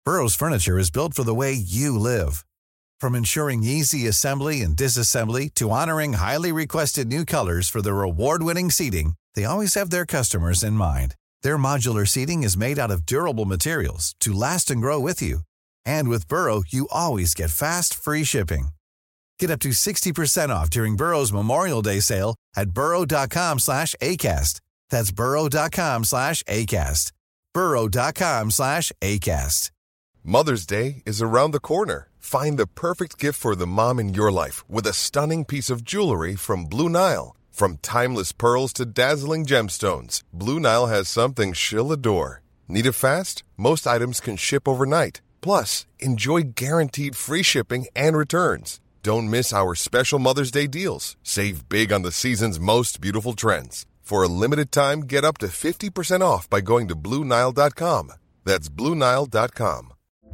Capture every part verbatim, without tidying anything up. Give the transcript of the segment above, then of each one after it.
Burrow's furniture is built for the way you live. From ensuring easy assembly and disassembly to honoring highly requested new colors for their award-winning seating, they always have their customers in mind. Their modular seating is made out of durable materials to last and grow with you. And with Burrow, you always get fast, free shipping. Get up to sixty percent off during Burrow's Memorial Day sale at burrow.com slash ACAST. That's burrow.com slash ACAST. burrow.com slash ACAST. Mother's Day is around the corner. Find the perfect gift for the mom in your life with a stunning piece of jewelry from Blue Nile. From timeless pearls to dazzling gemstones, Blue Nile has something she'll adore. Need it fast? Most items can ship overnight. Plus, enjoy guaranteed free shipping and returns. Don't miss our special Mother's Day deals. Save big on the season's most beautiful trends. For a limited time, get up to fifty percent off by going to Blue Nile dot com. That's Blue Nile dot com.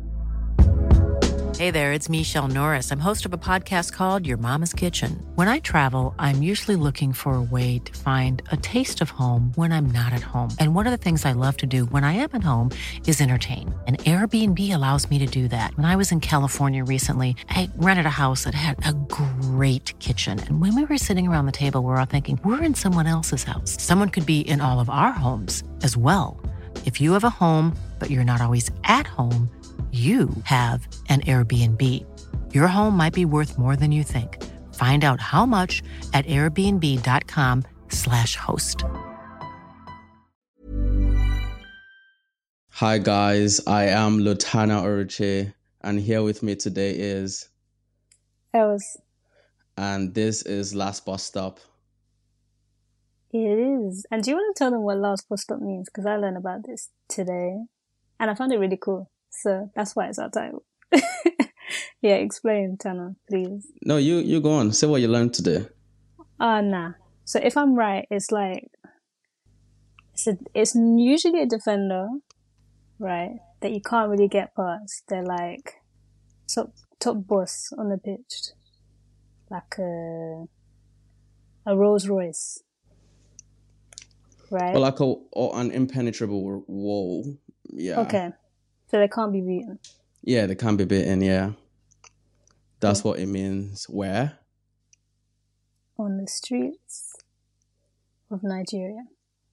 Hey there, it's Michelle Norris. I'm host of a podcast called Your Mama's Kitchen. When I travel, I'm usually looking for a way to find a taste of home when I'm not at home. And one of the things I love to do when I am at home is entertain. And Airbnb allows me to do that. When I was in California recently, I rented a house that had a great kitchen. And when we were sitting around the table, we were all thinking, we're in someone else's house. Someone could be in all of our homes as well. If you have a home, but you're not always at home, you have an Airbnb. Your home might be worth more than you think. Find out how much at airbnb.com slash host. Hi guys, I am Lutana Oruche, and here with me today is Els. And this is Last Bus Stop. It is. And do you want to tell them what Last Bus Stop means? Because I learned about this today, and I found it really cool. So that's why it's our title. Yeah, explain, Tana, please. No, you you go on. Say what you learned today. Ah, uh, nah. So if I'm right, it's like it's a, it's usually a defender, right? That you can't really get past. They're like top top boss on the pitch, like a a Rolls Royce, right? Or like a or an impenetrable wall. Yeah. Okay. So they can't be beaten. Yeah, they can't be beaten, yeah. That's okay. What it means. Where? On the streets of Nigeria.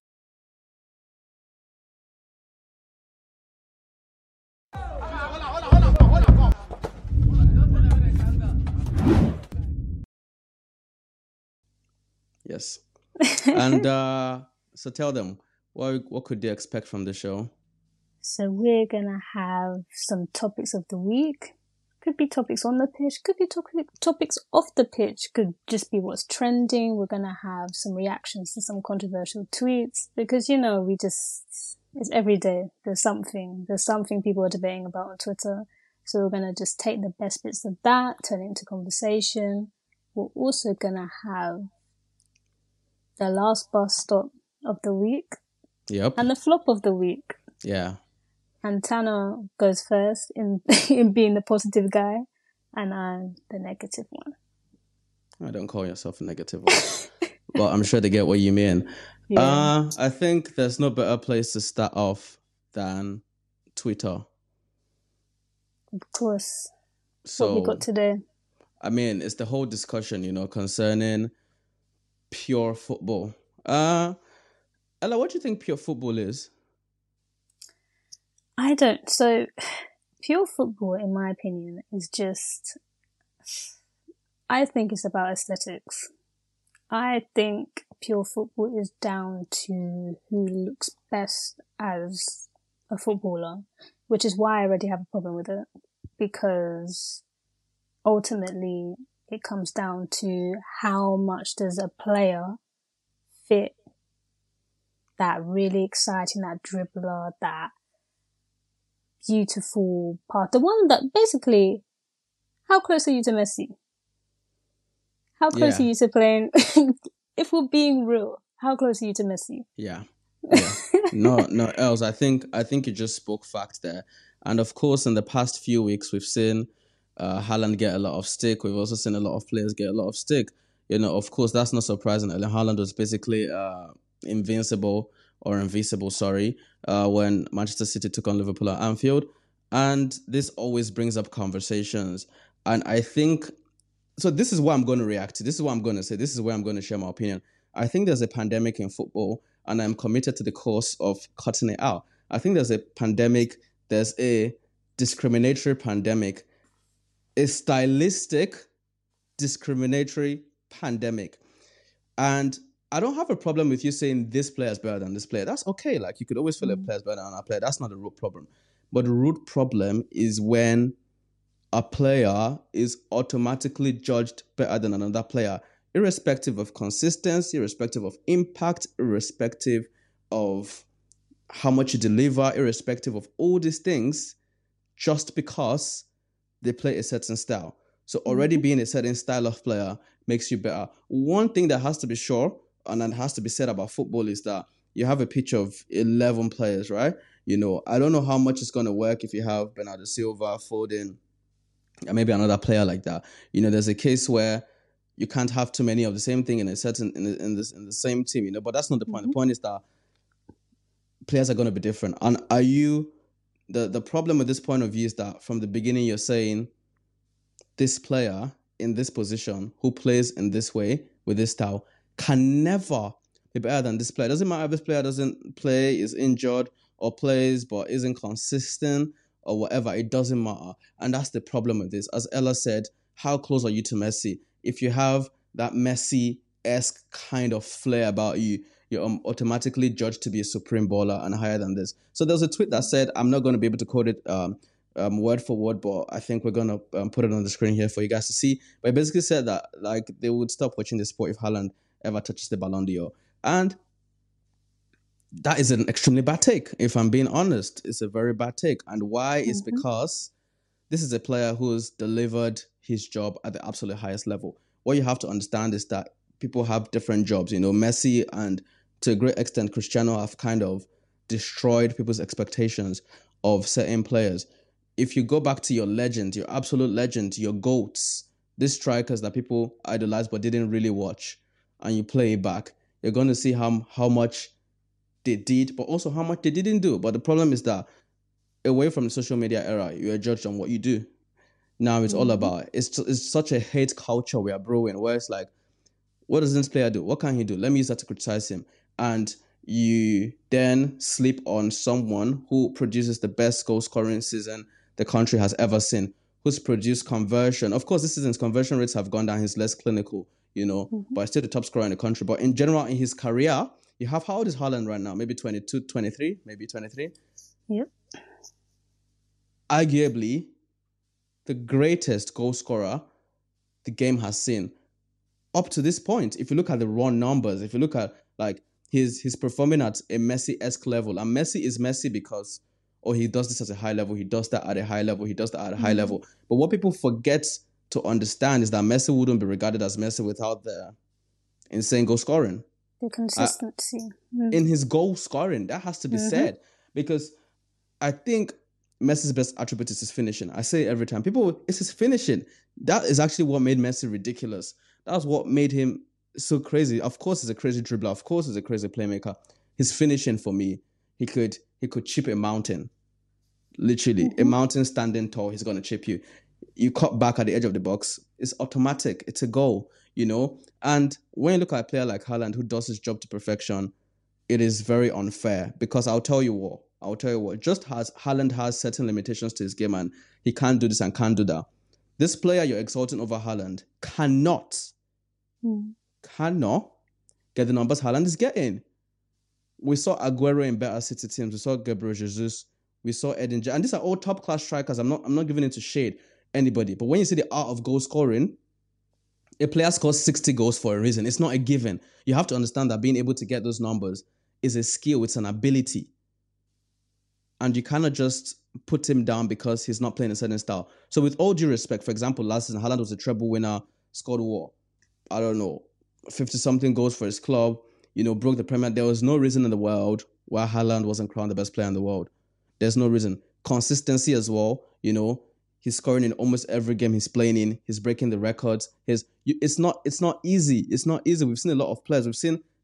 Yes. And uh, so tell them, what what could they expect from the show? So we're going to have some topics of the week. Could be topics on the pitch, could be topic, topics off the pitch, could just be what's trending. We're going to have some reactions to some controversial tweets because, you know, we just, it's every day. There's something, there's something people are debating about on Twitter. So we're going to just take the best bits of that, turn it into conversation. We're also going to have the last bus stop of the week. Yep. And the flop of the week. Yeah. And Tana goes first in in being the positive guy, and I'm the negative one. I don't call yourself a negative one, but I'm sure they get what you mean. Yeah. Uh, I think there's no better place to start off than Twitter. Of course. So, what we got today? I mean, it's the whole discussion, you know, concerning pure football. Uh, Ella, what do you think pure football is? I don't. So, pure football, in my opinion, is just, I think it's about aesthetics. I think pure football is down to who looks best as a footballer, which is why I already have a problem with it. Because ultimately, it comes down to how much does a player fit that really exciting, that dribbler, that beautiful part. The one that basically, how close are you to Messi? How close Yeah. are you to playing? If we're being real, how close are you to Messi? Yeah. Yeah. no, no, else. I think I think you just spoke facts there. And of course, in the past few weeks, we've seen uh, Haaland get a lot of stick. We've also seen a lot of players get a lot of stick. You know, of course, that's not surprising. Erling Haaland was basically uh, invincible or invisible, sorry, uh, when Manchester City took on Liverpool at Anfield. And this always brings up conversations. And I think, so this is what I'm going to react to. This is what I'm going to say. This is where I'm going to share my opinion. I think there's a pandemic in football, and I'm committed to the cause of cutting it out. I think there's a pandemic, there's a discriminatory pandemic, a stylistic discriminatory pandemic. And I don't have a problem with you saying this player is better than this player. That's okay. Like, you could always feel mm. a player is better than another player. That's not the root problem. But the root problem is when a player is automatically judged better than another player, irrespective of consistency, irrespective of impact, irrespective of how much you deliver, irrespective of all these things, just because they play a certain style. So already being a certain style of player makes you better. One thing that has to be sure, and that has to be said about football, is that you have a pitch of eleven players, right? You know, I don't know how much it's going to work if you have Bernardo Silva, Foden, and maybe another player like that. You know, there's a case where you can't have too many of the same thing in a certain in the, in this in the same team. You know, but that's not the point. Mm-hmm. The point is that players are going to be different. And are you the the problem with this point of view is that from the beginning you're saying this player in this position who plays in this way with this style can never be better than this player. It doesn't matter if this player doesn't play, is injured, or plays but isn't consistent or whatever. It doesn't matter. And that's the problem with this. As Ella said, how close are you to Messi? If you have that Messi-esque kind of flair about you, you're um, automatically judged to be a supreme baller and higher than this. So there was a tweet that said, I'm not going to be able to quote it um, um, word for word, but I think we're going to um, put it on the screen here for you guys to see. But it basically said that like they would stop watching the sport if Haaland ever touches the Ballon d'Or. And that is an extremely bad take. If I'm being honest, it's a very bad take. And why mm-hmm. is because this is a player who's delivered his job at the absolute highest level. What you have to understand is that people have different jobs. You know, Messi and to a great extent, Cristiano have kind of destroyed people's expectations of certain players. If you go back to your legends, your absolute legends, your GOATs, these strikers that people idolize but didn't really watch, and you play it back, you're going to see how, how much they did, but also how much they didn't do. But the problem is that away from the social media era, you are judged on what you do. Now it's mm-hmm. all about, it's, it's such a hate culture we are brewing, where it's like, what does this player do? What can he do? Let me use that to criticize him. And you then sleep on someone who produces the best goal scoring season the country has ever seen, who's produced conversion. Of course, this season's conversion rates have gone down. He's less clinical, you know, mm-hmm. but still the top scorer in the country. But in general, in his career, you have, how old is Haaland right now? Maybe twenty-two, twenty-three, maybe twenty-three? Yep. Arguably, the greatest goal scorer the game has seen. Up to this point, if you look at the raw numbers, if you look at, like, he's, he's performing at a Messi-esque level. And Messi is Messi because, oh, he does this at a high level, he does that at a high level, he does that at a mm-hmm. high level. But what people forget to understand is that Messi wouldn't be regarded as Messi without the insane goal scoring. The consistency. Uh, mm. In his goal scoring, that has to be mm-hmm. said. Because I think Messi's best attribute is his finishing. I say it every time. People, it's his finishing. That is actually what made Messi ridiculous. That's what made him so crazy. Of course, he's a crazy dribbler. Of course, he's a crazy playmaker. His finishing, for me, he could he could chip a mountain. Literally, mm-hmm. a mountain standing tall, he's going to chip you. You cut back at the edge of the box, it's automatic. It's a goal, you know? And when you look at a player like Haaland who does his job to perfection, it is very unfair because I'll tell you what, I'll tell you what, just as Haaland has certain limitations to his game and he can't do this and can't do that, this player you're exalting over Haaland cannot, mm. cannot get the numbers Haaland is getting. We saw Aguero in better City teams. We saw Gabriel Jesus. We saw Eden. And these are all top-class strikers. I'm not I'm not giving it to shade anybody. But when you see the art of goal scoring, a player scores sixty goals for a reason. It's not a given. You have to understand that being able to get those numbers is a skill. It's an ability. And you cannot just put him down because he's not playing a certain style. So with all due respect, for example, last season, Haaland was a treble winner, scored what? I don't know, fifty-something goals for his club, you know, broke the Premier. There was no reason in the world why Haaland wasn't crowned the best player in the world. There's no reason. Consistency as well, you know, he's scoring in almost every game he's playing in. He's breaking the records. His, it's not it's not easy. It's not easy. We've seen a lot of players. We've seen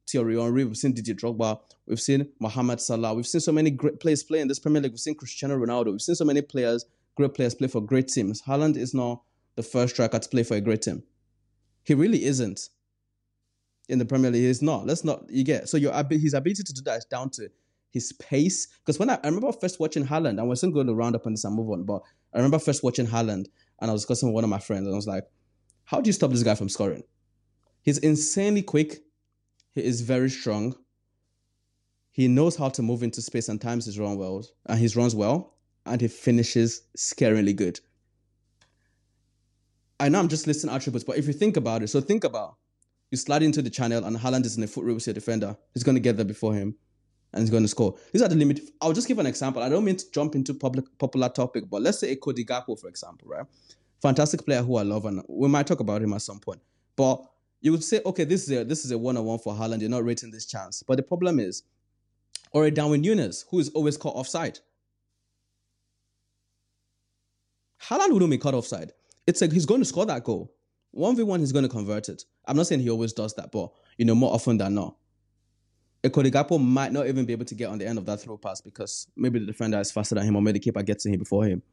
Thierry Henry, we've seen Didier Drogba, we've seen Mohamed Salah, we've seen so many great players play in this Premier League. We've seen Cristiano Ronaldo, we've seen so many players, great players play for great teams. Haaland is not the first striker to play for a great team. He really isn't. In the Premier League, he's not. Let's not, you get, so your his ability to do that is down to his pace. Because when I, I remember first watching Haaland, and we're still going to round up on this and move on, but I remember first watching Haaland, and I was discussing with one of my friends, and I was like, how do you stop this guy from scoring? He's insanely quick. He is very strong. He knows how to move into space, and times he's run well, and he runs well, and he finishes scarily good. I know I'm just listing attributes, but if you think about it, so think about, you slide into the channel and Haaland is in a foot race with your defender. He's going to get there before him and he's going to score. These are the limit. I'll just give an example. I don't mean to jump into public popular topic, but let's say a Cody Gakpo, for example, right? Fantastic player who I love, and we might talk about him at some point. But you would say, okay, this is a this is a one-on-one for Haaland. You're not rating this chance. But the problem is, or a Darwin Núñez, who is always caught offside. Haaland wouldn't be caught offside. It's like he's going to score that goal. one v one, he's going to convert it. I'm not saying he always does that, but, you know, more often than not. A Cody Gakpo might not even be able to get on the end of that throw pass because maybe the defender is faster than him or maybe the keeper gets to him before him.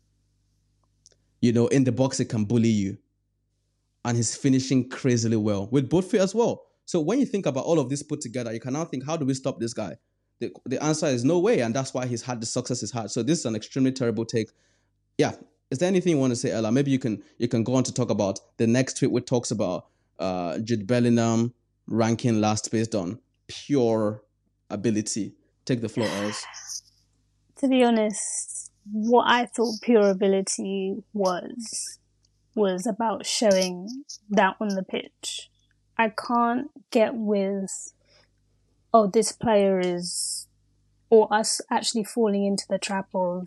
You know, in the box, it can bully you. And he's finishing crazily well with both feet as well. So when you think about all of this put together, you can now think, how do we stop this guy? The, the answer is no way, and that's why he's had the success he's had. So this is an extremely terrible take. Yeah. Is there anything you want to say, Ella? Maybe you can you can go on to talk about the next tweet, which talks about uh, Jude Bellingham ranking last based on pure ability. Take the floor, Els. To be honest, what I thought pure ability was, was about showing that on the pitch. I can't get with, oh, this player is, or us actually falling into the trap of,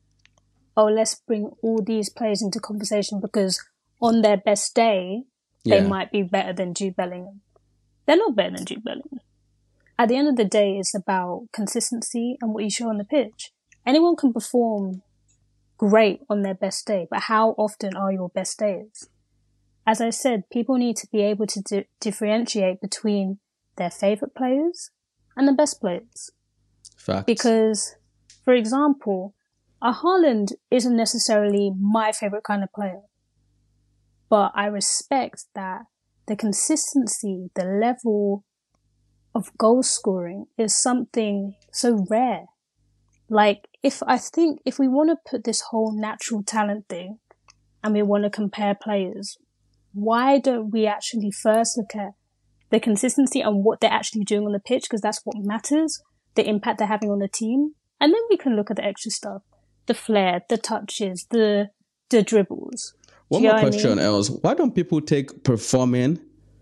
oh, let's bring all these players into conversation because on their best day, they yeah. might be better than Jude Bellingham. They're not better than Jude Bellingham. At the end of the day, it's about consistency and what you show on the pitch. Anyone can perform great on their best day, but how often are your best days? As I said, people need to be able to di- differentiate between their favourite players and the best players. Facts. Because, for example, a Haaland isn't necessarily my favourite kind of player. But I respect that the consistency, the level of goal scoring is something so rare. Like, if I think, if we want to put this whole natural talent thing and we want to compare players, why don't we actually first look at the consistency and what they're actually doing on the pitch? Because that's what matters, the impact they're having on the team. And then we can look at the extra stuff. The flair, the touches, the the dribbles. One more question, I mean? Els. Why don't people take performing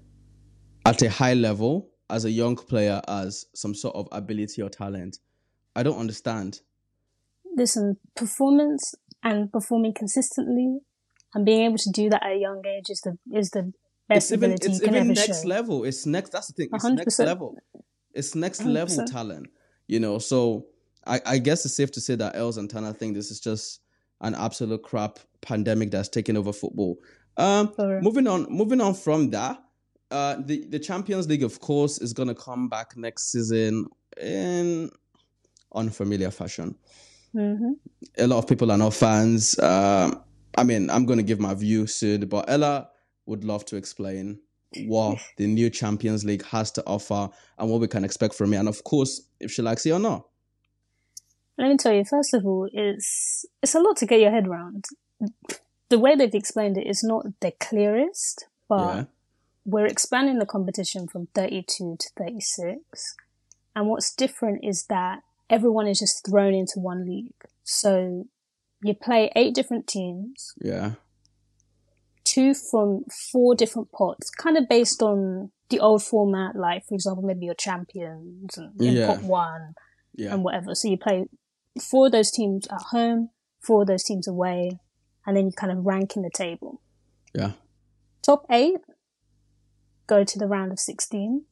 at a high level as a young player as some sort of ability or talent? I don't understand. Listen, performance and performing consistently and being able to do that at a young age is the is the best it's even, ability it's you can even ever next show. level. It's next. That's the thing. It's one hundred percent. Next level. It's next one hundred percent. level talent. You know, so I, I guess it's safe to say that Els and Tana think this is just an absolute crap pandemic that's taken over football. Um, moving on, moving on from that, uh, the the Champions League, of course, is gonna come back next season in unfamiliar fashion. Mm-hmm. A lot of people are not fans. Um, I mean, I'm gonna give my view soon, but Ella would love to explain what the new Champions League has to offer and what we can expect from it, and of course, if she likes it or not. Let me tell you, first of all, it's it's a lot to get your head around. The way they've explained it is not the clearest, but yeah. we're expanding the competition from thirty-two to thirty-six. And what's different is that everyone is just thrown into one league. So you play eight different teams. Yeah. Two from four different pots, kind of based on the old format, like, for example, maybe your champions and in yeah. pot one yeah. and whatever. So you play four of those teams at home, four of those teams away, and then you kind of rank in the table. Yeah. Top eight go to the round of sixteen.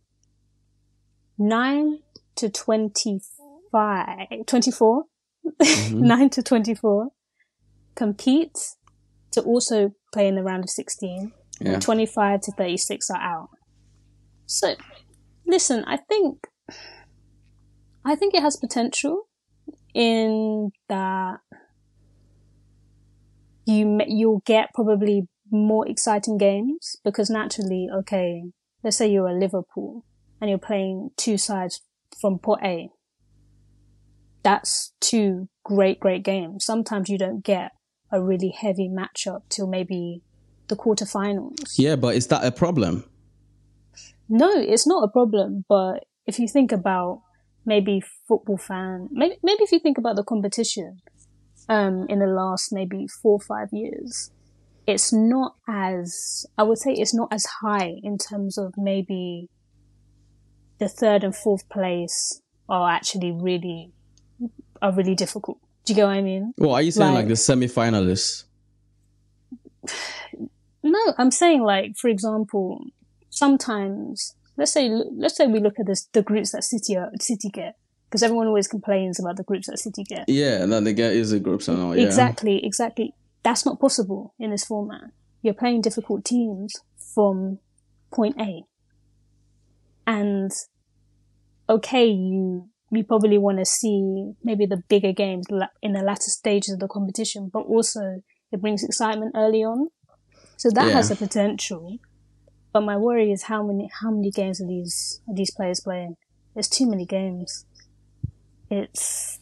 Nine to twenty-five, twenty-four, mm-hmm. Nine to twenty-four compete to also play in the round of sixteen. Yeah. And twenty-five to thirty-six are out. So listen, I think, I think it has potential in that you you'll get probably more exciting games because naturally, okay, let's say you're a Liverpool and you're playing two sides from Port A. That's two great, great games. Sometimes you don't get a really heavy matchup till maybe the quarterfinals. Yeah, but is that a problem? No, it's not a problem. But if you think about maybe football fan, maybe maybe if you think about the competition um, in the last maybe four or five years, it's not as, I would say it's not as high in terms of maybe the third and fourth place are actually really, are really difficult. Do you get what I mean? Well, are you saying like, Like- the semi-finalists? No, I'm saying like, for example, sometimes, let's say, let's say we look at this, the groups that City are, City get, because everyone always complains about the groups that City get. Yeah, and then they get easy groups and all, yeah. Exactly, exactly. That's not possible in this format. You're playing difficult teams from point A. And okay, you you probably want to see maybe the bigger games la- in the latter stages of the competition, but also it brings excitement early on. So that Yeah. has the potential. But my worry is how many how many games are these are these players playing? There's too many games. It's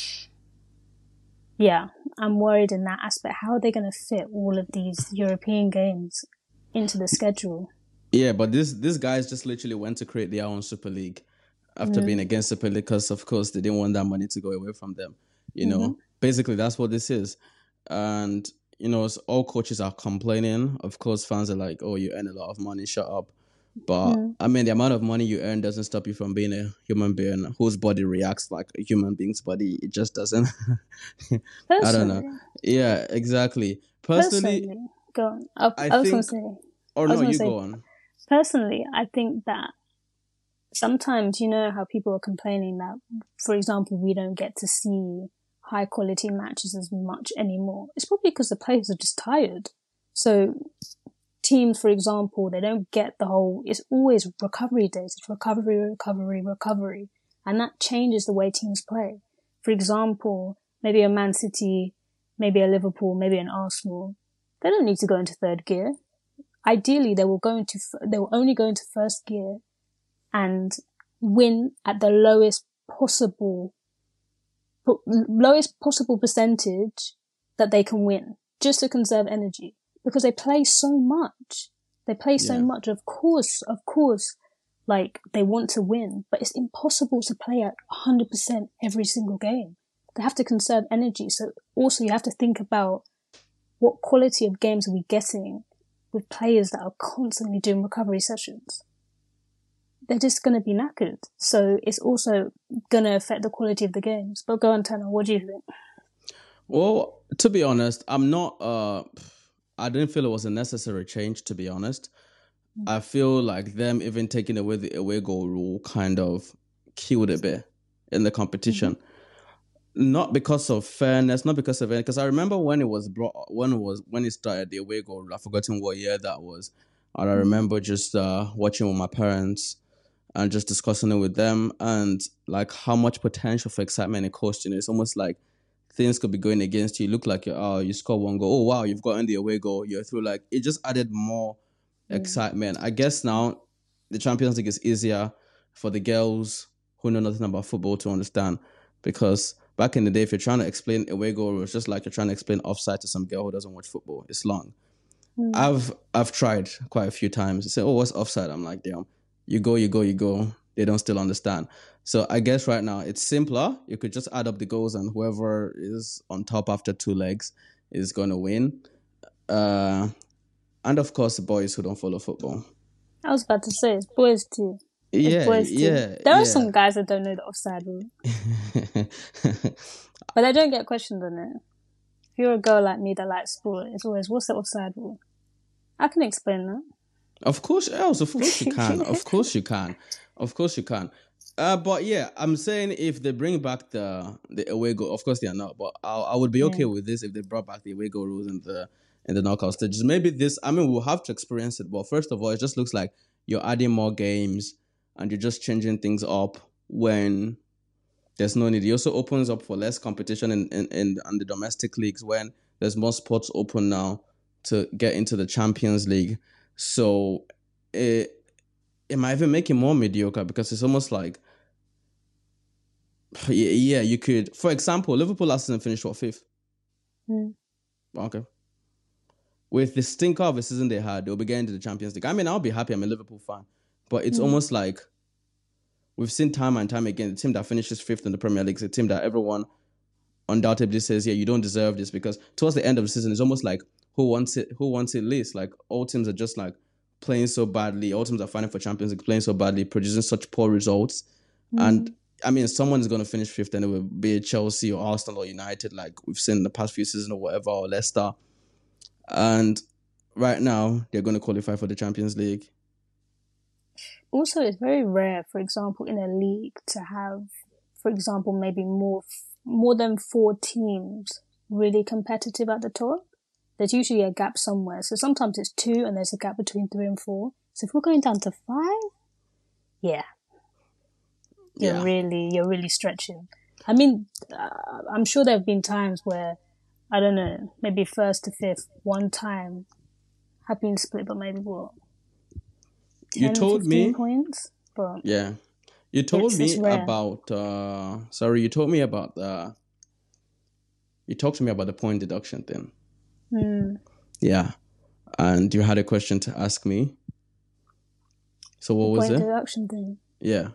yeah, I'm worried in that aspect. How are they going to fit all of these European games into the schedule? Yeah, but this this guys just literally went to create their own Super League after being against Super League because, of course, they didn't want that money to go away from them. You know, basically that's what this is. And, you know, so all coaches are complaining. Of course, fans are like, oh, you earn a lot of money, shut up. But, I mean, the amount of money you earn doesn't stop you from being a human being whose body reacts like a human being's body. It just doesn't. I don't know. Personally, Yeah, exactly. Personally, personally, go on. I, I I was going think- to say, or I was no, gonna you say- go on. personally, I think that sometimes, you know, how people are complaining that, for example, we don't get to see high quality matches as much anymore. It's probably because the players are just tired. So teams, for example, they don't get the whole, it's always recovery days. It's recovery, recovery, recovery. And that changes the way teams play. For example, maybe a Man City, maybe a Liverpool, maybe an Arsenal. They don't need to go into third gear. Ideally, they will go into, they will only go into first gear and win at the lowest possible, po- lowest possible percentage that they can win, just to conserve energy, because they play so much. They play so Yeah. much. Of course, of course, like they want to win, but it's impossible to play at one hundred percent every single game. They have to conserve energy. So also you have to think about what quality of games are we getting with players that are constantly doing recovery sessions. They're just going to be knackered. So it's also going to affect the quality of the games. But go on, Tanner, what do you think? Well, to be honest, I'm not. Uh, I didn't feel it was a necessary change. To be honest, I feel like them even taking away the away goal rule kind of killed a bit in the competition. Not because of fairness, not because of it. Because I remember when it was brought, when it was when it started the away goal rule. I've forgotten what year that was, and I remember just uh, watching with my parents and just discussing it with them, and like how much potential for excitement it caused. You know, it's almost like things could be going against you. You look like you oh, you score one goal. Oh wow, you've gotten the away goal. You're through. Like it just added more excitement. I guess now the Champions League is easier for the girls who know nothing about football to understand, because back in the day, if you're trying to explain away goal, it's just like you're trying to explain offside to some girl who doesn't watch football. It's long. I've I've tried quite a few times to say, oh, what's offside? I'm like, damn, you go, you go, you go. They don't still understand. So I guess right now it's simpler. You could just add up the goals, and whoever is on top after two legs is going to win. Uh, and of course, the boys who don't follow football. I was about to say, it's boys too. It's Yeah, boys too. yeah. There are yeah. some guys that don't know the offside rule, but they don't get questioned on it. If you're a girl like me that likes sport, it's always, what's the offside rule? I can explain that. Of course, else. Of course you can. Of course you can. Of course you can. Uh, but yeah, I'm saying if they bring back the the away goal, of course they are not. But I I would be okay with this if they brought back the away goal rules in the in the knockout stages. Maybe this. I mean, we'll have to experience it. But first of all, it just looks like you're adding more games, and you're just changing things up when there's no need. It also opens up for less competition in, in, in, in the domestic leagues when there's more spots open now to get into the Champions League. So it, it might even make it more mediocre because it's almost like, yeah, yeah you could, for example, Liverpool last season finished what, fifth? Mm. Okay. With the stinker of a season they had, they'll be getting to the Champions League. I mean, I'll be happy. I'm a Liverpool fan. But it's mm. almost like we've seen time and time again, the team that finishes fifth in the Premier League is a team that everyone undoubtedly says, yeah, you don't deserve this, because towards the end of the season, it's almost like who wants it, who wants it least? Like all teams are just like playing so badly. All teams are fighting for Champions League, playing so badly, producing such poor results. Mm. And I mean, someone is going to finish fifth, and it will be Chelsea or Arsenal or United, like we've seen in the past few seasons or whatever, or Leicester. And right now, they're going to qualify for the Champions League. Also, it's very rare, for example, in a league to have, for example, maybe more more than four teams really competitive at the top. There's usually a gap somewhere. So sometimes it's two and there's a gap between three and four. So if we're going down to five, yeah, you're yeah. really, you're really stretching. I mean, uh, I'm sure there have been times where, I don't know, maybe first to fifth, one time have been split, but maybe what? ten, you told me points, but yeah, you told it's, me it's about. Uh, sorry, you told me about the. You talked to me about the point deduction thing. Mm. Yeah, and you had a question to ask me. So what the was point it? Point deduction thing. Yeah.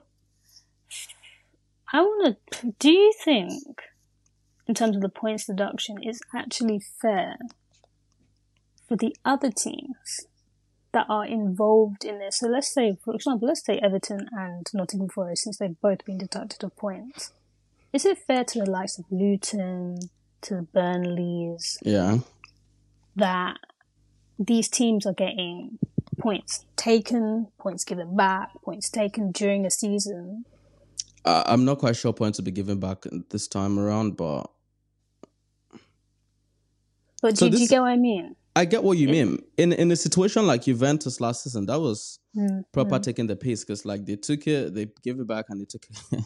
I want to. Do you think, in terms of the points deduction, it's actually fair for the other teams that are involved in this? So let's say, for example, let's say Everton and Nottingham Forest, since they've both been deducted of points. Is it fair to the likes of Luton, to the Burnleys, yeah, that these teams are getting points taken, points given back, points taken during a season? Uh, I'm not quite sure points will be given back this time around, but... But so do, this, do you get what I mean? I get what you it, mean. In in a situation like Juventus last season, that was mm, proper mm. taking the piss, because like they took it, they gave it back, and they took it.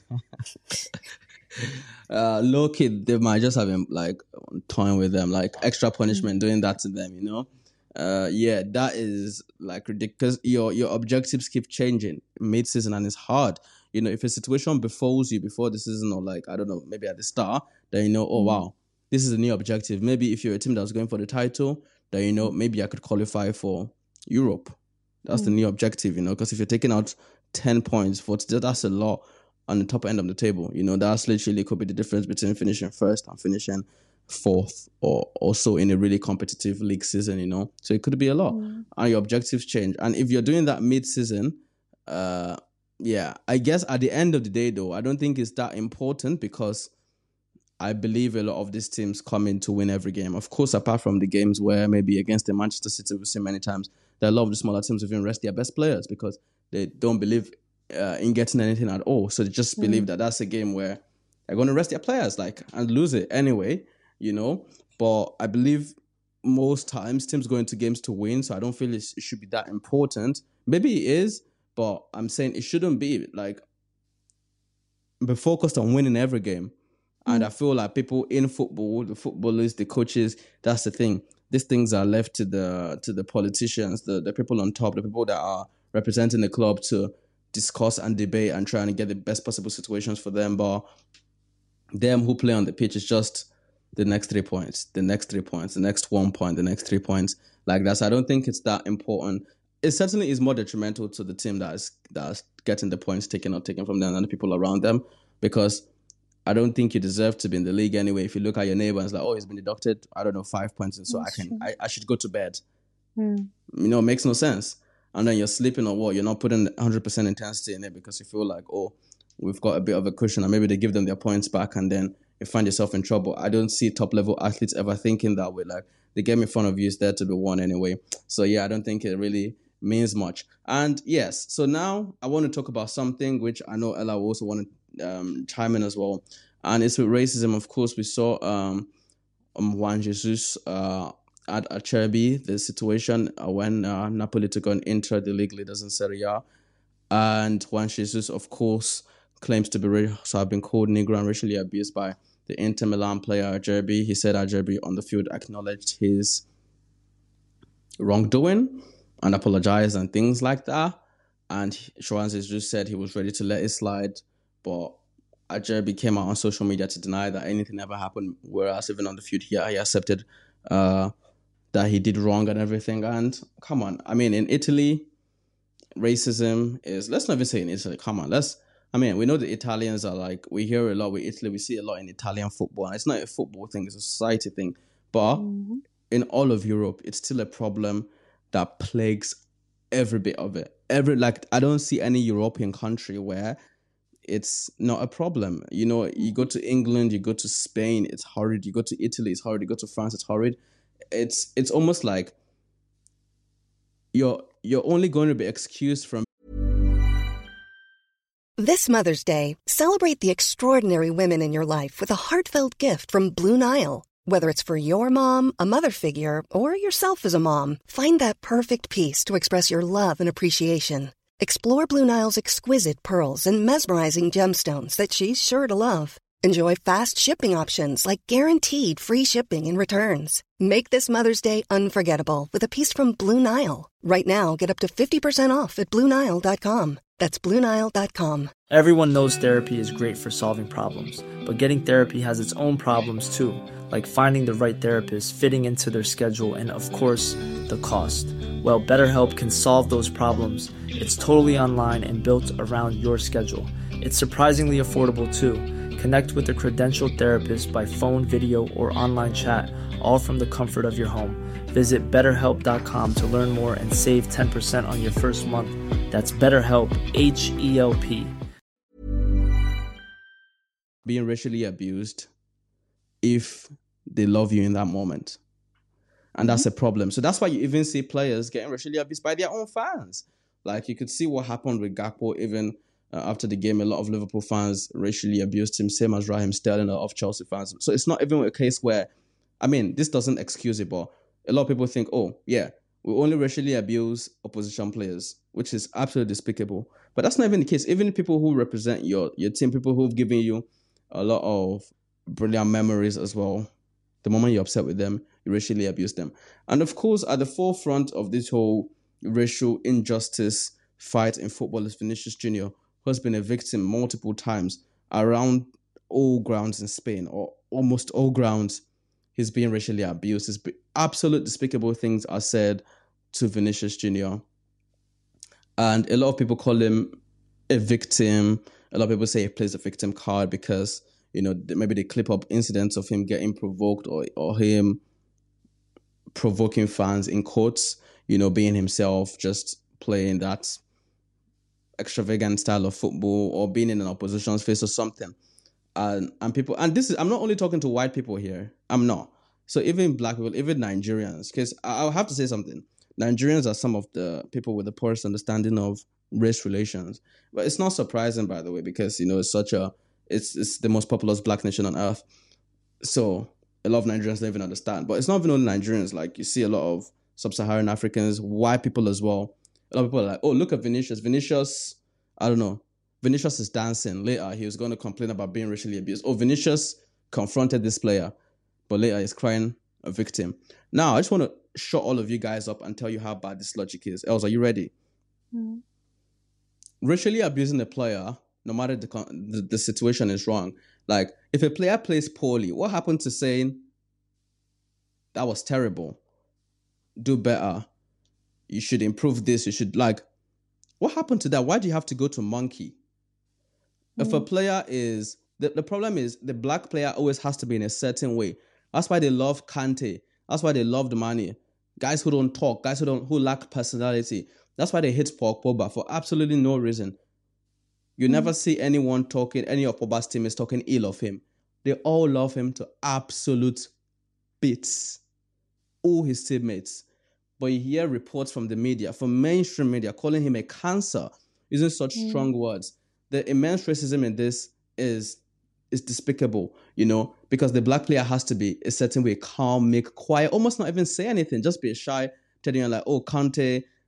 uh, low key, they might just have been like toying with them, like extra punishment, mm. doing that to them, you know? Uh, yeah, that is like ridiculous. Your your objectives keep changing mid-season, and it's hard. You know, if a situation befalls you before the season, or like, I don't know, maybe at the start, then you know, oh, mm. wow, this is a new objective. Maybe if you're a team that's going for the title, then you know, maybe I could qualify for Europe. That's mm. the new objective, you know, because if you're taking out ten points, for that's a lot on the top end of the table. You know, that's literally could be the difference between finishing first and finishing fourth, or also in a really competitive league season, you know. So it could be a lot. Mm. And your objectives change. And if you're doing that mid-season, uh, yeah, I guess at the end of the day, though, I don't think it's that important, because I believe a lot of these teams come in to win every game. Of course, apart from the games where maybe against the Manchester City, we've seen many times that a lot of the smaller teams even rest their best players because they don't believe uh, in getting anything at all. So they just believe mm. that that's a game where they're going to rest their players, like, and lose it anyway, you know. But I believe most times teams go into games to win, so I don't feel it should be that important. Maybe it is, but I'm saying it shouldn't be. Like, be focused on winning every game. And mm. I feel like people in football, the footballers, the coaches, that's the thing. These things are left to the to the politicians, the, the people on top, the people that are representing the club to discuss and debate and trying to get the best possible situations for them. But them who play on the pitch is just the next three points, the next three points, the next one point, the next three points. Like that. So I don't think it's that important. It certainly is more detrimental to the team that is that's getting the points taken or taken from them than the people around them, because I don't think you deserve to be in the league anyway. If you look at your neighbor and it's like, oh, he's been deducted, I don't know, five points, and so that's I can I, I should go to bed. Mm. You know, it makes no sense. And then you're sleeping or what? You're not putting one hundred percent intensity in it because you feel like, oh, we've got a bit of a cushion, and maybe they give them their points back, and then you find yourself in trouble. I don't see top level athletes ever thinking that way. Like, the game in front of you is there to be won anyway. So yeah, I don't think it really means much. And yes, so now I want to talk about something which I know Ella will also want to um, chime in as well. And it's with racism. Of course, we saw um, um, Juan Jesus uh, at Acerbi, the situation uh, when uh, Napoli took on Inter, the league leaders in Serie A. And Juan Jesus, of course, claims to be so have been called Negro and racially abused by the Inter Milan player Acerbi. He said Acerbi on the field acknowledged his wrongdoing and apologized and things like that. And Juan Jesus said he was ready to let it slide, but Acerbi came out on social media to deny that anything ever happened, whereas even on the field here, he accepted uh, that he did wrong and everything. And come on, I mean, in Italy, racism is, let's not even say in Italy, come on, let's, I mean, we know the Italians are like, we hear a lot with Italy, we see a lot in Italian football. And it's not a football thing, it's a society thing. But mm-hmm. in all of Europe, it's still a problem that plagues every bit of it. Every, like, I don't see any European country where it's not a problem. You know, you go to England, you go to Spain, it's horrid. You go to Italy, it's horrid. You go to France, it's horrid. It's it's almost like you're you're only going to be excused from. This Mother's Day, celebrate the extraordinary women in your life with a heartfelt gift from Blue Nile. Whether it's for your mom, a mother figure, or yourself as a mom, find that perfect piece to express your love and appreciation. Explore Blue Nile's exquisite pearls and mesmerizing gemstones that she's sure to love. Enjoy fast shipping options like guaranteed free shipping and returns. Make this Mother's Day unforgettable with a piece from Blue Nile. Right now, get up to fifty percent off at Blue Nile dot com. That's Blue Nile dot com. Everyone knows therapy is great for solving problems, but getting therapy has its own problems too, like finding the right therapist, fitting into their schedule, and of course, the cost. Well, BetterHelp can solve those problems. It's totally online and built around your schedule. It's surprisingly affordable too. Connect with a credentialed therapist by phone, video, or online chat, all from the comfort of your home. Visit better help dot com to learn more and save ten percent on your first month. That's BetterHelp, H E L P. Being racially abused if they love you in that moment. And that's a problem. So that's why you even see players getting racially abused by their own fans. Like, you could see what happened with Gakpo even uh, after the game. A lot of Liverpool fans racially abused him, same as Raheem Sterling, a lot of Chelsea fans. So it's not even a case where, I mean, this doesn't excuse it, but a lot of people think, oh, yeah, we only racially abuse opposition players, which is absolutely despicable. But that's not even the case. Even people who represent your, your team, people who've given you a lot of brilliant memories as well, the moment you're upset with them, you racially abuse them. And of course, at the forefront of this whole racial injustice fight in football is Vinicius Junior, who has been a victim multiple times around all grounds in Spain, or almost all grounds. He's being racially abused. His absolute despicable things are said to Vinicius Junior And a lot of people call him a victim. A lot of people say he plays a victim card because, you know, maybe they clip up incidents of him getting provoked or, or him provoking fans in quotes, you know, being himself, just playing that extravagant style of football or being in an opposition's face or something. And and people, and this is, I'm not only talking to white people here. I'm not. So even black people, even Nigerians, because I'll have to say something. Nigerians are some of the people with the poorest understanding of race relations. But it's not surprising, by the way, because, you know, it's such a, it's it's the most populous black nation on earth. So a lot of Nigerians don't even understand. But it's not even only Nigerians. Like, you see a lot of sub-Saharan Africans, white people as well. A lot of people are like, oh, look at Vinicius. Vinicius, I don't know. Vinicius is dancing. Later, he was going to complain about being racially abused. Oh, Vinicius confronted this player, but later he's crying a victim. Now, I just want to shut all of you guys up and tell you how bad this logic is. Els, are you ready? Mm. Racially abusing a player, no matter the, the the situation is wrong. Like, if a player plays poorly, what happened to saying, that was terrible, do better, you should improve this, you should, like, what happened to that? Why do you have to go to monkey? Mm. If a player is, the, the problem is the black player always has to be in a certain way. That's why they love Kante. That's why they love the money. Guys who don't talk, guys who don't, who lack personality. That's why they hate Paul Pogba for absolutely no reason. You mm. never see anyone talking, any of Pogba's teammates talking ill of him. They all love him to absolute bits. All his teammates. But you hear reports from the media, from mainstream media, calling him a cancer, using such mm. strong words. The immense racism in this is is despicable, you know, because the black player has to be a certain way, calm, make quiet, almost not even say anything, just be shy, telling you like, oh, Kante,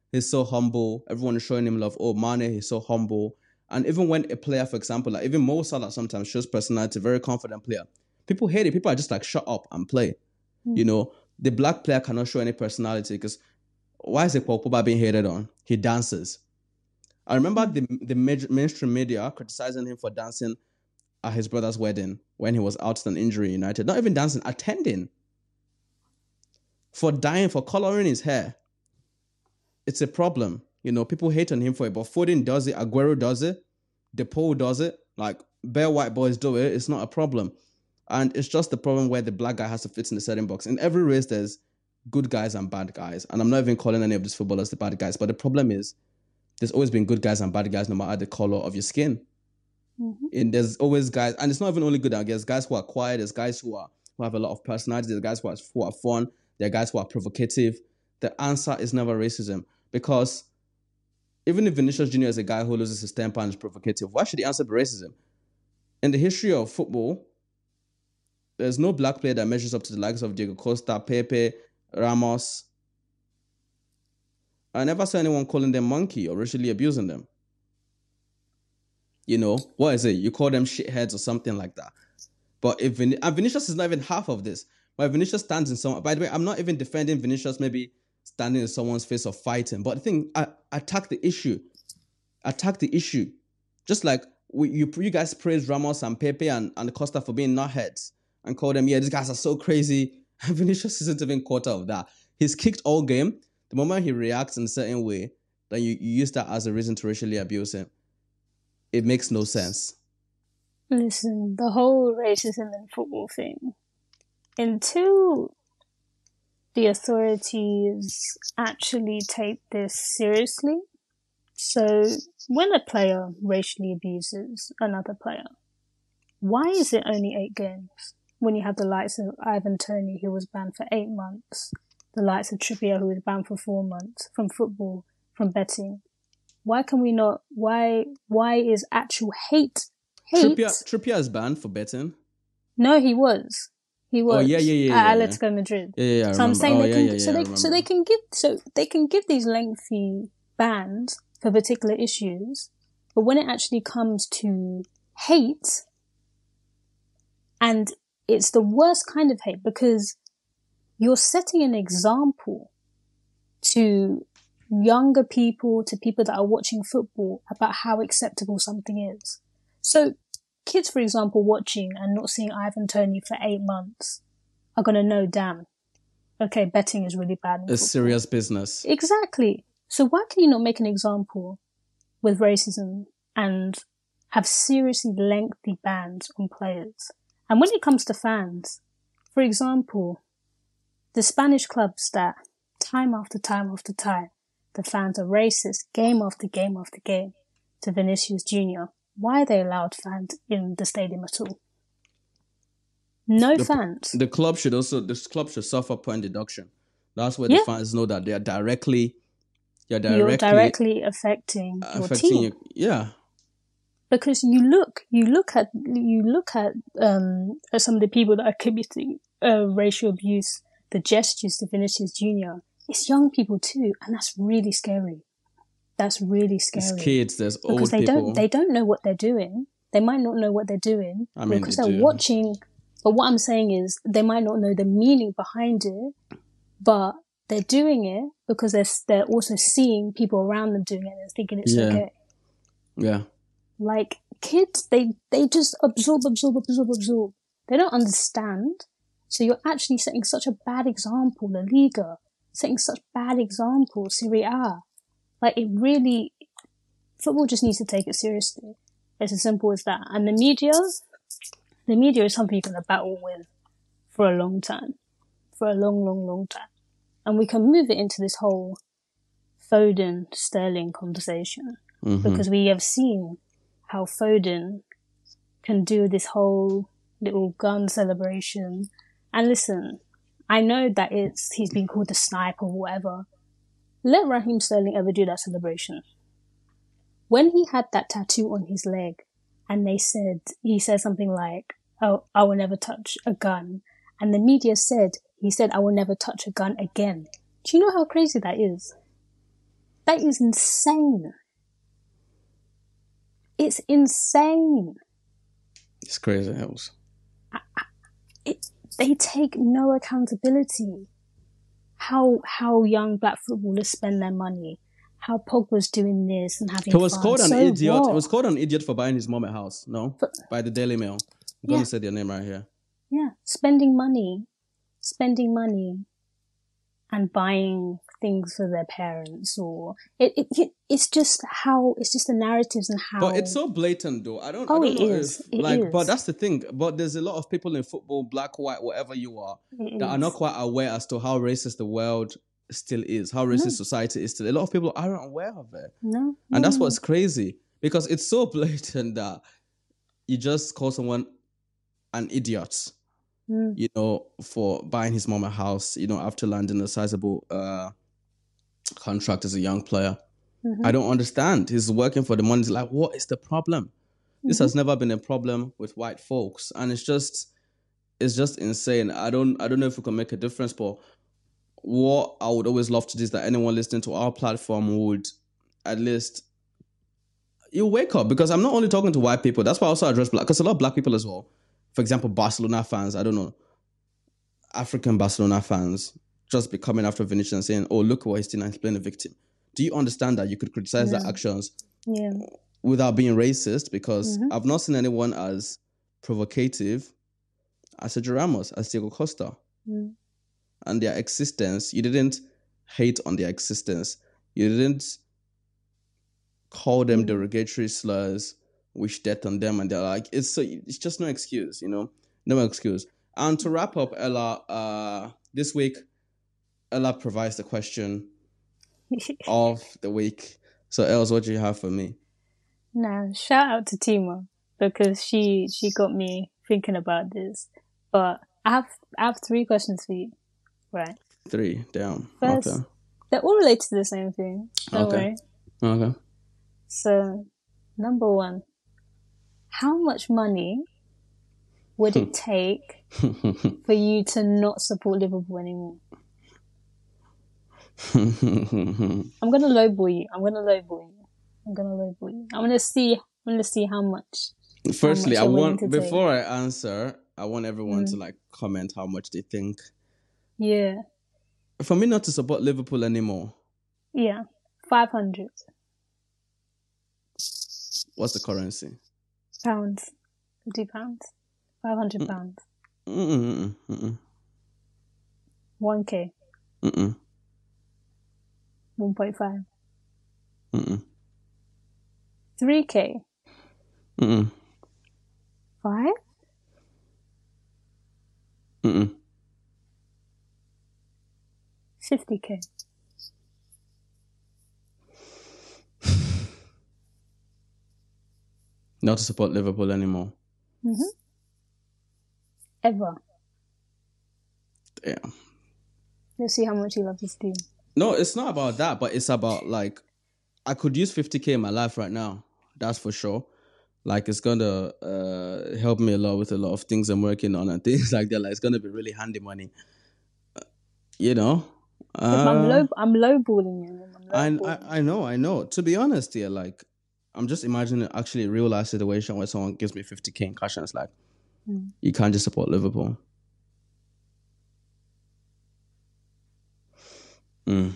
he's so humble. Everyone is showing him love. Oh, Mane, he's so humble. And even when a player, for example, like even Mo Salah sometimes shows personality, very confident player. People hate it. People are just like, shut up and play. Mm. You know, the black player cannot show any personality because why is it Paul Pogba being hated on? He dances. I remember the the major, mainstream media criticizing him for dancing at his brother's wedding when he was out on injury United. Not even dancing, attending. For dyeing, for coloring his hair. It's a problem. You know, people hate on him for it, but Foden does it, Aguero does it, DePaul does it, like bare white boys do it. It's not a problem. And it's just the problem where the black guy has to fit in the setting box. In every race, there's good guys and bad guys. And I'm not even calling any of these footballers the bad guys. But the problem is, there's always been good guys and bad guys, no matter the color of your skin. Mm-hmm. And there's always guys, and it's not even only good. There's guys who are quiet. There's guys who are who have a lot of personality. There's guys who are, who are fun. There are guys who are provocative. The answer is never racism. Because even if Vinicius Junior is a guy who loses his temper and is provocative, why should the answer be racism? In the history of football, there's no black player that measures up to the likes of Diego Costa, Pepe, Ramos. I never saw anyone calling them monkey or racially abusing them. You know, what is it? You call them shitheads or something like that. But if Vin- and Vinicius is not even half of this. But Vinicius stands in some... By the way, I'm not even defending Vinicius maybe standing in someone's face or fighting. But the thing, I, attack the issue. Attack the issue. Just like we, you you guys praise Ramos and Pepe and, and Costa for being nutheads and call them, yeah, these guys are so crazy. And Vinicius isn't even quarter of that. He's kicked all game. The moment he reacts in a certain way, then you, you use that as a reason to racially abuse him. It makes no sense. Listen, the whole racism in football thing, until the authorities actually take this seriously, so when a player racially abuses another player, why is it only eight games when you have the likes of Ivan Toney, who was banned for eight months, the likes of Trippier, who was banned for four months from football, from betting? Why can we not? Why? Why is actual hate? Hate. Trippier, Trippier is banned for betting. No, he was. He was. Oh yeah, yeah, yeah. At yeah, Atletico yeah. Madrid. Yeah, yeah. yeah I so I'm remember. saying oh, they yeah, can. yeah, yeah, so they. So they can give. So they can give these lengthy bans for particular issues, but when it actually comes to hate, and it's the worst kind of hate because you're setting an example to younger people, to people that are watching football about how acceptable something is. So kids, for example, watching and not seeing Ivan Toney for eight months are going to know, damn, okay, betting is really bad. It's football. Serious business. Exactly. So why can you not make an example with racism and have seriously lengthy bans on players? And when it comes to fans, for example, the Spanish clubs that time after time after time, the fans are racist game after game after game to Vinicius Junior, why are they allowed fans in the stadium at all? No the, fans. The club should also, this club should suffer point deduction. That's where yeah. the fans know that they are directly, you're directly, you're directly affecting, uh, your affecting team. Your, yeah. Because you look, you look at, you look at, um, at some of the people that are committing uh, racial abuse, the gestures to Vinicius Junior. It's young people too, and that's really scary. That's really scary. It's kids, there's old because they people. don't, they don't know what they're doing. They might not know what they're doing I mean, because they they're do. watching. But what I'm saying is, they might not know the meaning behind it, but they're doing it because they're they're also seeing people around them doing it and thinking it's yeah. okay. Yeah. Like kids, they they just absorb, absorb, absorb, absorb. They don't understand. So you're actually setting such a bad example, La Liga, setting such bad example, Serie A. Like it really, football just needs to take it seriously. It's as simple as that. And the media, the media is something you're going to battle with for a long time, for a long, long, long time. And we can move it into this whole Foden Sterling conversation mm-hmm. because we have seen how Foden can do this whole little gun celebration. And listen, I know that it's he's been called the sniper or whatever. Let Raheem Sterling ever do that celebration. When he had that tattoo on his leg and they said, he said something like, oh, I will never touch a gun. And the media said, he said, I will never touch a gun again. Do you know how crazy that is? That is insane. It's insane. It's crazy, Hells. It, they take no accountability. How how young black footballers spend their money. How Pogba's doing this and having He was fun. called an so idiot. What? He was called an idiot for buying his mom a house. No, But, by the Daily Mail. I'm yeah. gonna say their name right here. Yeah, spending money, spending money, and buying things for their parents, or it, it it's just how it's just the narratives and how. But it's so blatant, though. I don't. Oh, I don't it know is. if It like. is. But that's the thing. But there's a lot of people in football, black, white, whatever you are, It that are is. not quite aware as to how racist the world still is, how racist No. society is still. A lot of people aren't aware of it, No, and that's no. what's crazy because it's so blatant that you just call someone an idiot. Mm. You know, for buying his mom a house, you know, after landing a sizable uh, contract as a young player. Mm-hmm. I don't understand. He's working for the money. It's like, what is the problem? Mm-hmm. This has never been a problem with white folks. And it's just, it's just insane. I don't, I don't know if we can make a difference, but what I would always love to do is that anyone listening to our platform would at least, you wake up, because I'm not only talking to white people. That's why I also address black, because a lot of black people as well. For example, Barcelona fans, I don't know, African Barcelona fans just be coming after Vinicius and saying, oh, look what he's doing, he's playing a victim. Do you understand that you could criticize Yeah. their actions Yeah. without being racist? Because Mhm. I've not seen anyone as provocative as Sergio Ramos, as Diego Costa. Mm. And their existence, you didn't hate on their existence. You didn't call them Mm. derogatory slurs, wish death on them, and they're like, it's so it's just no excuse, you know, no excuse. And to wrap up, Ella, uh, this week, Ella provides the question of the week. So, Els, what do you have for me? Now, shout out to Tima because she she got me thinking about this. But I have I have three questions for you, right? Three, down. First, Okay. they're all related to the same thing. Don't Okay. worry. Okay. So, number one, how much money would it take for you to not support Liverpool anymore? I'm gonna lowball you. I'm gonna lowball you. I'm gonna lowball you. I'm gonna see. I'm gonna see how much. Firstly, how I much you're willing want to before I answer, I want everyone Mm. to like comment how much they think. Yeah, For me not to support Liverpool anymore, yeah, five hundred what's the currency? pounds, fifty pounds, five hundred pounds, Mm-mm, mm-mm, one k, mm-mm, one point five, mm-mm, three k, mm-mm, five, mm-mm. fifty k. Not to support Liverpool anymore. Mm-hmm. Ever. Damn. Let's see how much you love this team. No, it's not about that, but it's about like I could use fifty k in my life right now. That's for sure. Like it's gonna uh, help me a lot with a lot of things I'm working on and things like that. Like it's gonna be really handy money. Uh, you know. I'm Uh, low. I'm lowballing you. I'm I, lowballing. I I know, I know. To be honest, here, like I'm just imagining actually a real life situation where someone gives me fifty k in cash and it's like, Mm. you can't just support Liverpool. Mm.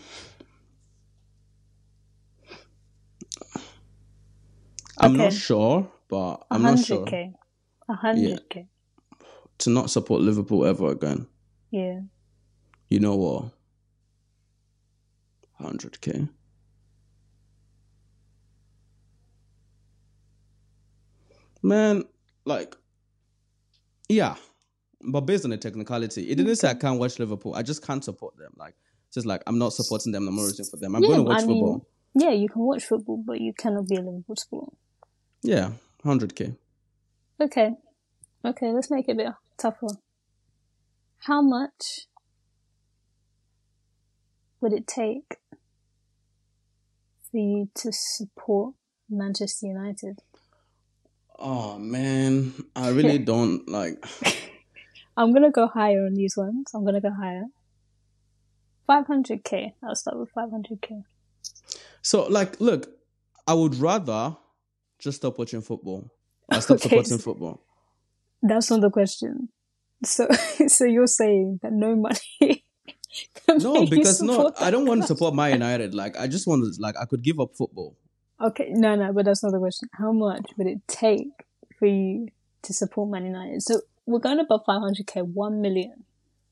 I'm not Okay. sure, but I'm A not hundred sure k. A hundred k. to not support Liverpool ever again. Yeah. You know what? one hundred k. Man, like, yeah. But based on the technicality, it didn't say I can't watch Liverpool. I just can't support them. Like, it's just like, I'm not supporting them. I'm not rooting for them. I'm Yeah, going to but watch I mean, football. yeah, you can watch football, but you cannot be a Liverpool supporter. Yeah, one hundred k. Okay. Okay, let's make it a bit tougher. How much would it take for you to support Manchester United? Oh, man. I really don't, like... I'm going to go higher on these ones. I'm going to go higher. five hundred k. I'll start with five hundred k. So, like, look, I would rather just stop watching football. I stop Okay, supporting so football. that's not the question. So, so you're saying that no money can No, make you because no, support I that don't want to club? support Man United. Like, I just want to, like, I could give up football. Okay, no, no, but that's not the question. How much would it take for you to support Man United? So we're going above five hundred k, one million.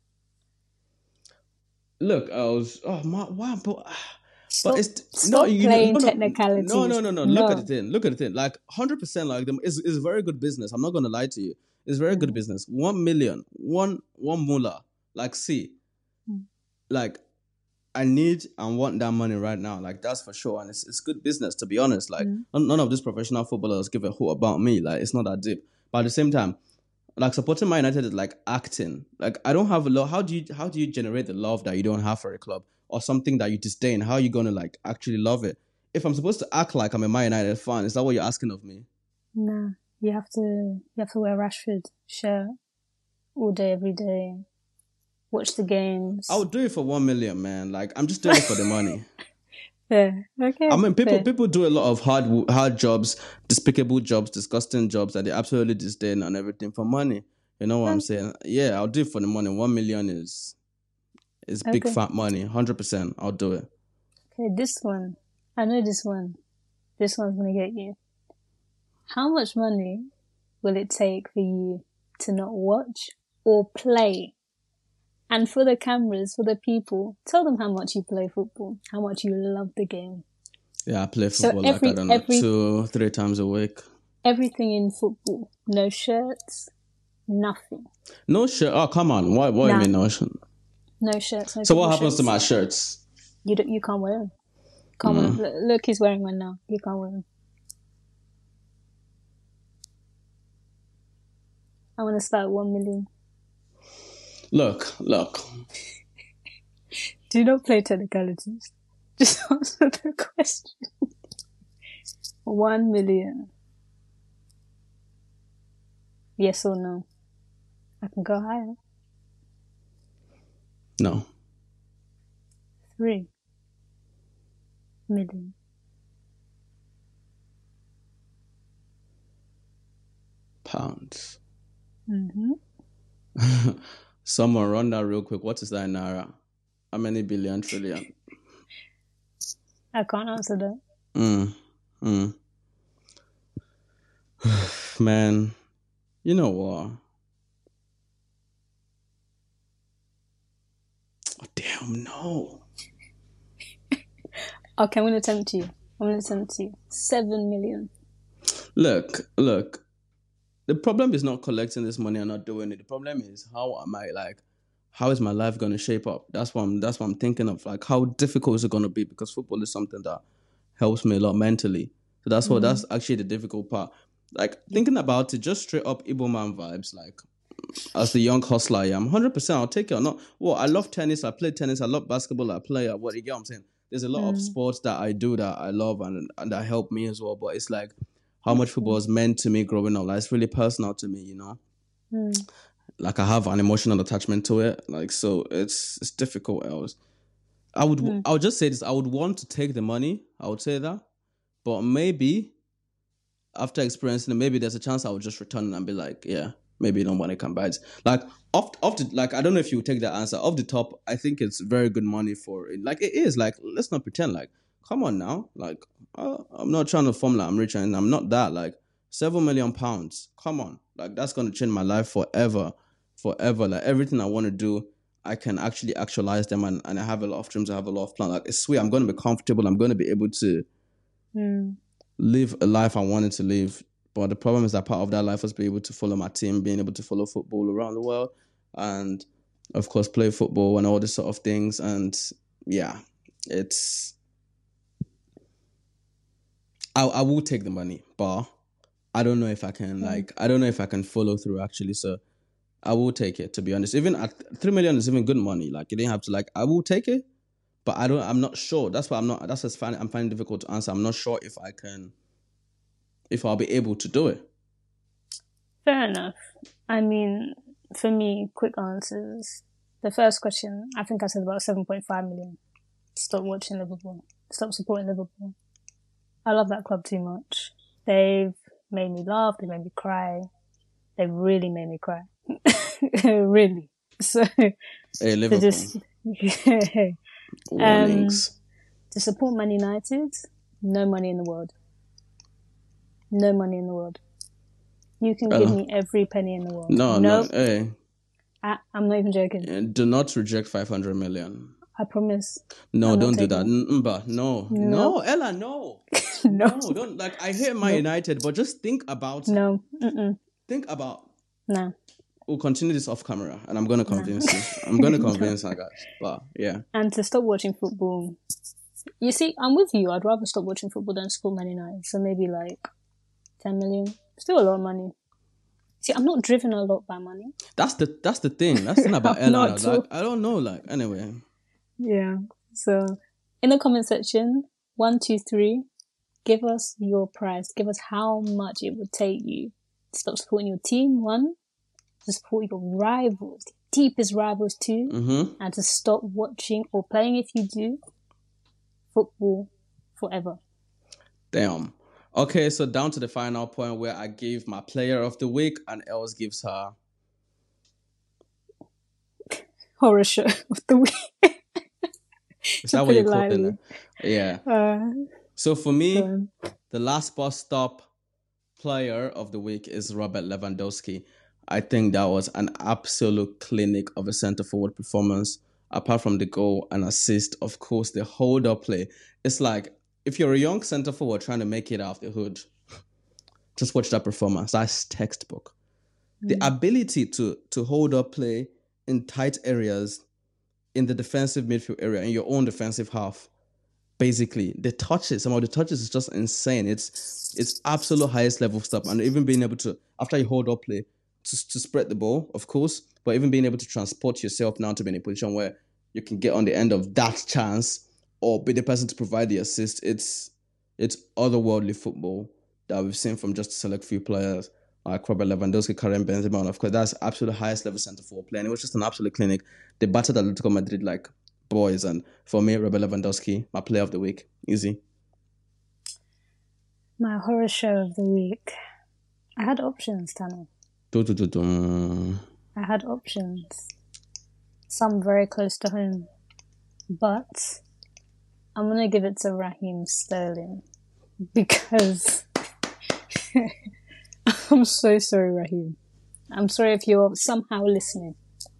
Look, I was, oh, my, wow, but, but Stop, it's, no, stop you know, playing no, no, technicalities. no, no, no, no, look at the No. thing, look at the thing. Like, one hundred percent, like, them is is very good business. I'm not going to lie to you. It's very good Mm. business. One million, one, one mullah. Like, see, Mm. like, I need and want that money right now. Like, that's for sure. And it's it's good business, to be honest. Like, Mm. none, none of these professional footballers give a hoot about me. Like, it's not that deep. But at the same time, like, supporting Man United is like acting. Like, I don't have a love. How do you how do you generate the love that you don't have for a club or something that you disdain? How are you gonna like actually love it? If I'm supposed to act like I'm a Man United fan, is that what you're asking of me? Nah, you have to, you have to wear Rashford shirt all day, every day. Watch the games. I would do it for one million, man. Like, I'm just doing it for the money. Fair. Okay. I mean, people fair. people do a lot of hard hard jobs, despicable jobs, disgusting jobs that they absolutely disdain and everything for money. You know what I'm Um, saying? Yeah, I'll do it for the money. One million is is big Okay. fat money. Hundred percent, I'll do it. Okay, this one. I know this one. This one's gonna get you. How much money will it take for you to not watch or play? And for the cameras, for the people, tell them how much you play football, how much you love the game. Yeah, I play So football like every I don't know every two three times a week. everything in football, no shirts, nothing, No shirt. Oh, come on. What what do Nah. you mean no shirt? no shirts, no. So what football happens to shirts. my shirts? You don't, you can't wear them. Can't wear them. Look, look, he's wearing one now. You can't wear them. I want to start at one million. Look, look. Do not play technicalities. Just answer the question. One million. Yes or no? I can go higher. No. Three million. Pounds. Mm-hmm. Someone run that real quick. What is that in naira? How many billion trillion? I can't answer that. Mm. Mm. Man, you know what? Oh, damn, no. Okay, I'm going to tempt you. I'm going to tempt you. Seven million. Look, look. The problem is not collecting this money and not doing it. The problem is how am I like, how is my life going to shape up? That's what I'm. That's what I'm thinking of. Like, how difficult is it going to be? Because football is something that helps me a lot mentally. So that's what. That's actually the difficult part. Like thinking about it, just straight up Igbo man vibes. Like as the young hustler I am, one hundred percent I'll take it or not. Well, I love tennis. I play tennis. I love basketball. I play. What you get? What I'm saying. There's a lot of sports that I do that I love and and that help me as well. But it's like how much football is meant to me growing up. Like it's really personal to me, you know. Mm. Like I have an emotional attachment to it. Like so, it's it's difficult. Else, I would Mm. I would just say this. I would want to take the money. I would say that, but maybe after experiencing it, maybe there's a chance I would just return and be like, yeah, maybe you don't want to come back. Like off off the like I don't know if you would take that answer off the top. I think it's very good money for it. Like it is. Like let's not pretend. Like come on now. Like uh, I'm not trying to form like I'm rich and I'm not that. Like seven million pounds. Come on. Like that's gonna change my life forever, forever. Like everything I want to do, I can actually actualize them, and, and I have a lot of dreams. I have a lot of plans. Like it's sweet. I'm gonna be comfortable. I'm gonna be able to Mm. live a life I wanted to live. But the problem is that part of that life was being able to follow my team, being able to follow football around the world, and of course play football and all this sort of things. And yeah, it's I I will take the money, but I don't know if I can like I don't know if I can follow through actually. So I will take it, to be honest. Even at three million is even good money. Like you didn't have to like I will take it, but I don't I'm not sure. That's why I'm not that's what's fine I'm finding it difficult to answer. I'm not sure if I can if I'll be able to do it. Fair enough. I mean, for me, quick answers. The first question, I think I said about seven point five million. Stop watching Liverpool. stop supporting Liverpool. I love that club too much. They've made me laugh. They made me cry. They really made me cry. Really. So, hey, Liverpool. To just, yeah. Warnings. Um, to support Man United, no money in the world. No money in the world. You can uh, give me every penny in the world. No, nope. no. Hey. I, I'm not even joking. Do not reject five hundred million. I promise. No, I'm don't do that. Mba, no. no. No, Ella, no. no. No, don't. Like, I hate Man no. United, but just think about... No. Mm-mm. Think about... No. We'll continue this off camera, and I'm going to convince no. you. I'm going to convince no. her, guys. But, yeah. And to stop watching football... You see, I'm with you. I'd rather stop watching football than support Man United. So maybe like ten million. Still a lot of money. See, I'm not driven a lot by money. That's the that's the thing. That's the thing about Ella. Like, I don't know. Like, anyway. Yeah. So, in the comment section, one, two, three, give us your price. Give us how much it would take you to stop supporting your team. One, to support your rivals, the deepest rivals. Two, mm-hmm. and to stop watching or playing, if you do, football forever. Damn. Okay, so down to the final point where I gave my player of the week and Els gives her horror show of the week. Is that what you're calling it? Yeah. Uh, so for me, um, the last bus stop player of the week is Robert Lewandowski. I think that was an absolute clinic of a centre forward performance. Apart from the goal and assist, of course, the hold-up play. It's like, if you're a young centre forward trying to make it out of the hood, just watch that performance. That's textbook. Mm. The ability to to hold up play in tight areas, in the defensive midfield area, in your own defensive half, basically, the touches, some of the touches is just insane. It's it's absolute highest level stuff. And even being able to, after you hold up play, to, to spread the ball, of course, but even being able to transport yourself now to be in a position where you can get on the end of that chance or be the person to provide the assist. It's it's otherworldly football that we've seen from just a select few players like Robert Lewandowski, Karim Benzema, and of course that's absolute highest level centre forward play. And it was just an absolute clinic. They battered Atletico Madrid like boys. And for me, Robert Lewandowski, my player of the week. Easy. My horror show of the week. I had options, Tana. Do, do, do, do. I had options. Some very close to home. But I'm going to give it to Raheem Sterling. Because I'm so sorry, Raheem. I'm sorry if you're somehow listening.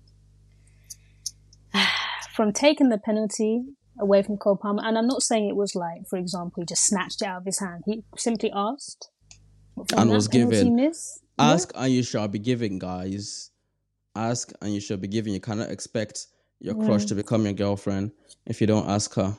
From taking the penalty away from Cole Palmer, and I'm not saying it was like, for example, he just snatched it out of his hand. He simply asked. And was given. Miss, Ask yeah. and you shall be given, guys. Ask and you shall be given. You cannot expect your crush mm. to become your girlfriend if you don't ask her.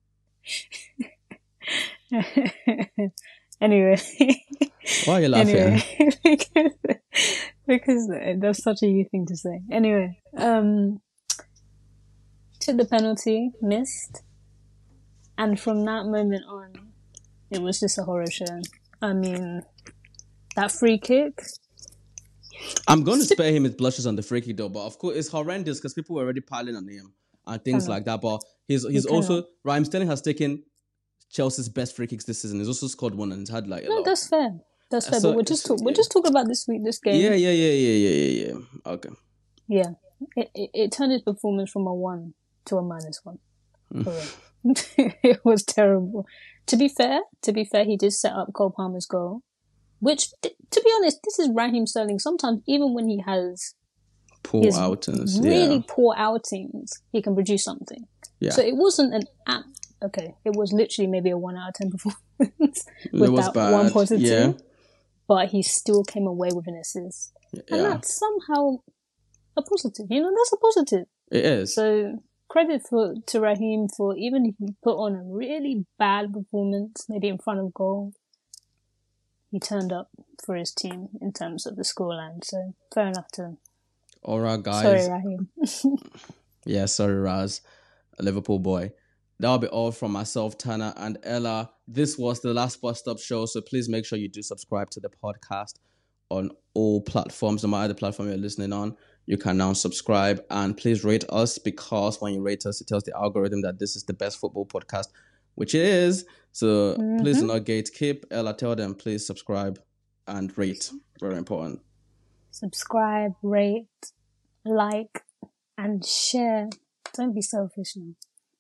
Anyway. Why are you laughing? Anyway, because, because that's such a you thing to say. Anyway, um, took the penalty, missed, and from that moment on, it was just a horror show. I mean, that free kick. I'm going to spare him his blushes on the free kick though, but of course it's horrendous because people were already piling on him and things like that. But he's he's also Raheem Sterling has taken Chelsea's best free kicks this season. He's also scored one and he's had like a no, lot. that's fair. That's fair. So, but we're just talk, yeah. we're just talking about this week, this game. Yeah, yeah, yeah, yeah, yeah, yeah, yeah. Okay. Yeah, it, it it turned his performance from a one to a minus one. Mm. It was terrible. To be fair, to be fair, he did set up Cole Palmer's goal, which, to be honest, this is Raheem Sterling. Sometimes, even when he has poor outings, really yeah. poor outings, he can produce something. Yeah. So it wasn't an app. Okay, it was literally maybe a one out of ten performance with that bad. one positive. Yeah. But he still came away with an assist, yeah. and that's somehow a positive. You know, that's a positive. It is. So credit for to Raheem for even if he put on a really bad performance, maybe in front of goal, he turned up for his team in terms of the scoreline. So fair enough to him. All right, guys. Sorry, Raheem. Yeah, sorry, Raz, a Liverpool boy. That'll be all from myself, Tana, and Ella. This was the last Bus Stop show, so please make sure you do subscribe to the podcast on all platforms, no matter the platform you're listening on. You can now subscribe, and please rate us, because when you rate us, it tells the algorithm that this is the best football podcast which it is. So Mm-hmm. please do not gatekeep. Ella, tell them, please subscribe and rate. Very important. Subscribe, rate, like, and share. Don't be selfish now.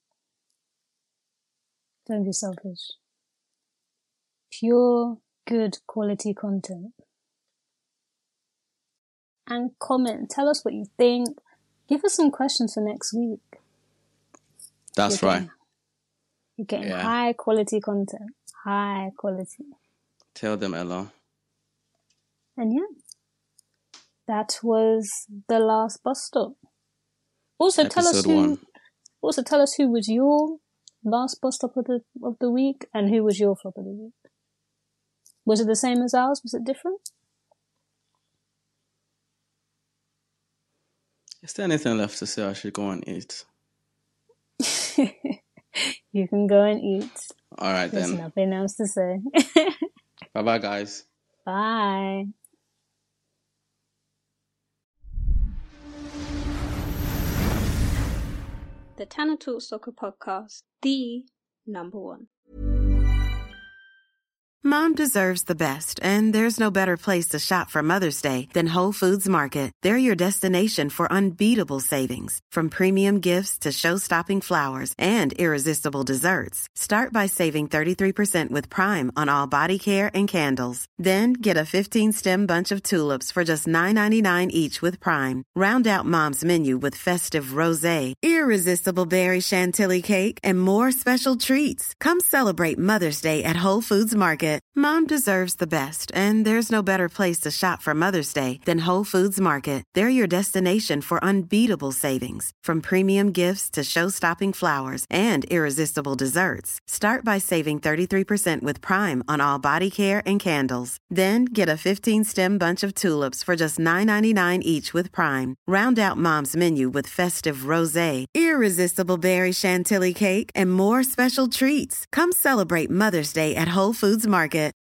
Don't be selfish. Pure, good quality content. And comment. Tell us what you think. Give us some questions for next week. That's You're right. getting, you're getting Yeah. high quality content. High quality. Tell them, Ella. And yeah, that was the last bus stop. Also, tell us Episode who. one. Also, tell us who was your last bus stop of the of the week and who was your flop of the week. Was it the same as ours? Was it different? Is there anything left to say? I should go and eat. You can go and eat. All right There's then. nothing else to say. Bye bye, guys. Bye. The Tanner Talk Soccer Podcast, the number one. Mom deserves the best, and there's no better place to shop for Mother's Day than Whole Foods Market. They're your destination for unbeatable savings, from premium gifts to show-stopping flowers and irresistible desserts. Start by saving thirty-three percent with Prime on all body care and candles. Then get a fifteen-stem bunch of tulips for just nine ninety-nine each with Prime. Round out Mom's menu with festive rosé, irresistible berry chantilly cake, and more special treats. Come celebrate Mother's Day at Whole Foods Market. Mom deserves the best, and there's no better place to shop for Mother's Day than Whole Foods Market. They're your destination for unbeatable savings, from premium gifts to show-stopping flowers and irresistible desserts. Start by saving thirty-three percent with Prime on all body care and candles. Then get a fifteen-stem bunch of tulips for just nine ninety-nine each with Prime. Round out Mom's menu with festive rosé, irresistible berry chantilly cake, and more special treats. Come celebrate Mother's Day at Whole Foods Market.